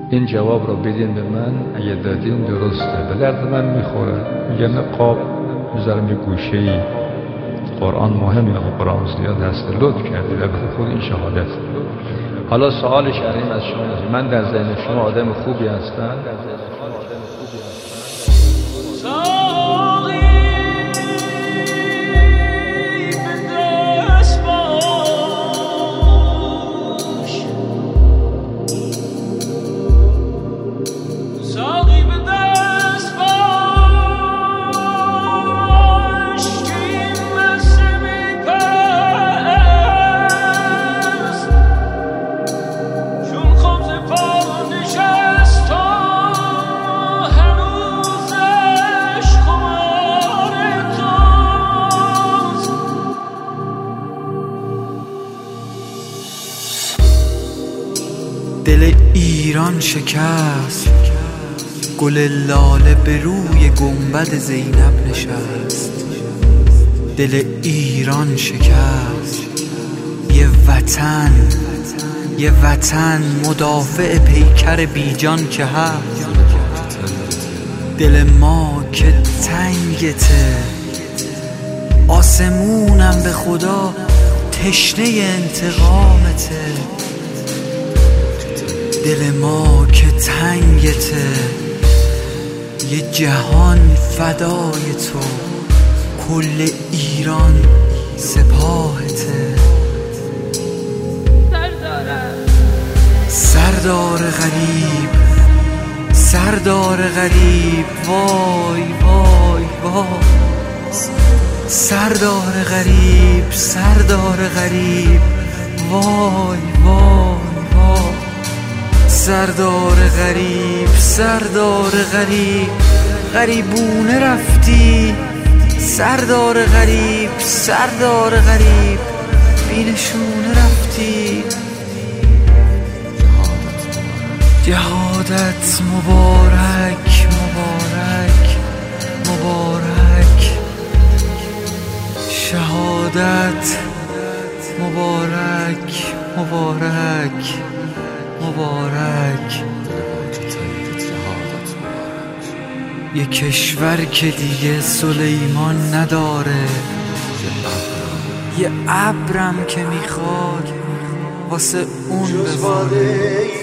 این جواب رو بدین به من، اگه دادین درسته، به درد من میخوره. میگن قاب بذارم یه گوشه‌ای، قرآن مهمه، قرآن زیاد هست، لطف کردید، البته خود این شهادت. حالا سوال شرعی از شما، من در ذهن شما آدم خوبی هستم؟ دل ایران شکست، گل لاله به روی گنبد زینب نشست. دل ایران شکست، یه وطن مدافع پیکر بیجان که هست. دل ما که تنگته، آسمونم به خدا تشنه انتقامته. دل ما که تنگته، یه جهان فدای تو، کل ایران سپاهته. سردار غریب، وای وای وای. سردار غریب، وای وای وای. سردار غریب، غریبونه رفتی. سردار غریب، بینشونه رفتی. جهادت مبارک، شهادت مبارک. یه کشور که دیگه سلیمان نداره، یه ابرم که میخواد واسه اون بباره.